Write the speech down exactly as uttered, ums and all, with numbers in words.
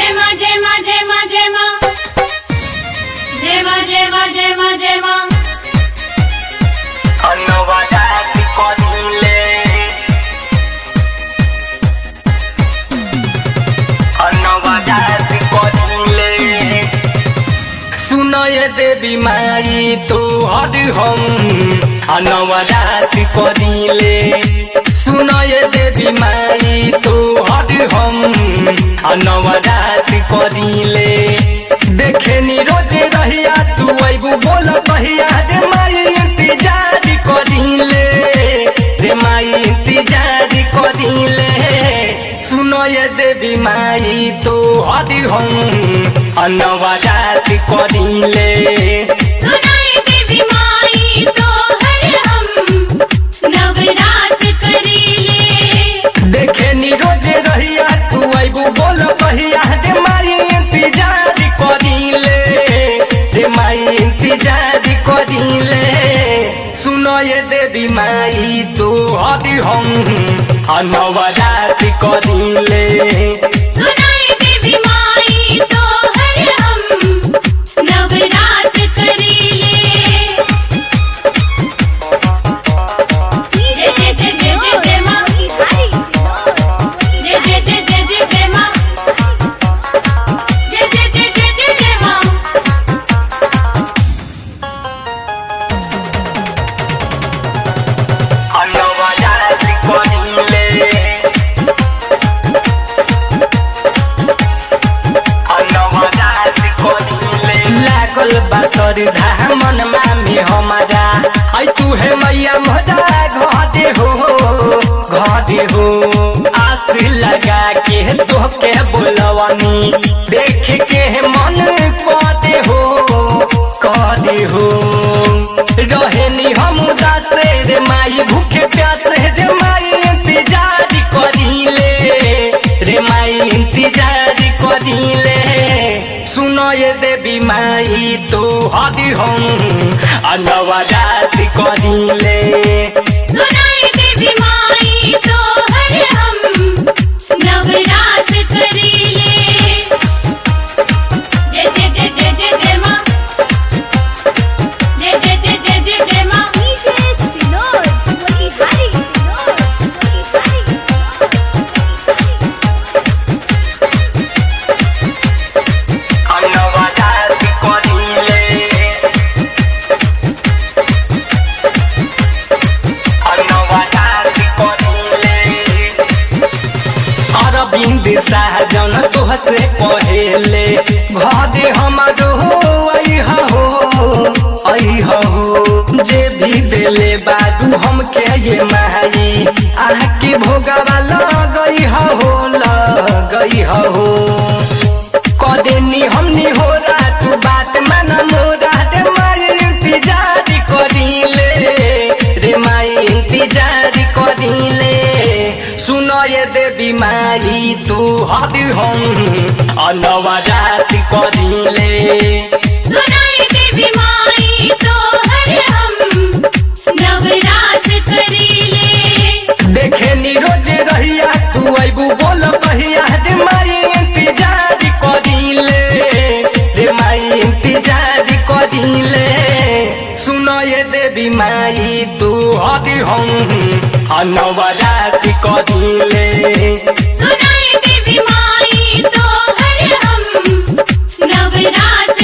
जय मां जय मां जय मां जय मां जय मां जय मां जय मां जय मां अन्नवाजाति करिले अन्नवाजाति करिले सुनो ये देवी माई तो हर हम अन्नवाजाति करिले सुनो ये देवी माई तो हर हम अन्नवाजाति करिले देखे नी रोजे रहिया तू अबू बोल कहिया रे माई इंतजार करिले रे माई इंतजार करिले सुनो ये देवी माई तो हर हम अन्नवाजाति करिले सुनो ये देवी माई तो हर हम नवरात करिले देखे नी रोजे रहिया तू अबू बोल कहिया रे माई इंतजार करिले रे माई इंतजार करिले सुनो ये देवी माई तो हर हम अन्नवाजाति करिले सुनो ये देवी माई तो हर हम नवरात करिले जय जय जय जय जय जय मां जय जय जय जय जय जय मां जय जय जय जय जय जय मां अन्नवाजाति करिले अन्नवाजाति करिले लागल बासर धा मन में हमारा आई तू है मैया मजा घाटे हो घाटे हो आस लगा के तोहके बोलवानी देख के मन कहते हो कहते हो रहेनी हम उदास रे माई भूखे प्यासे रे माई इंतजार करिले रे माई इंतजार करिले सुनो ये देवी माई तो हर हम अन्नवाजाति करिले सुनो ये देवी माई तो हर हम नवरात करिले जय जय जय जय जय जय मां जय जय जय जय जय जय मां अन्नवाजाति करिले अन्नवाजाति करिले अरविंद सहजन तोहसे कहेले घरे हमारो अइहा हो अइहा हो जे भी देले बाडू हमके ये माई आके भोगवा लगई हो लगई हो कदेनी हमनी हो रात बात मन मोरा रे माई इंतजार करिले रे माई इंतजार करिले सुनो ये देवी माई तू हर हम अन्नवाजाति करिले सुनो ये देवी माई तो हर हम नवरात करिले देखे नी रोजे रहिया तू अबू बोल कहिया रे माई इंतजार करिले रे माई इंतजार करिले सुनो ये देवी माई तू हर हम अन्नवाजाति करिले सुनो ये देवी माई तो हर हम नवरात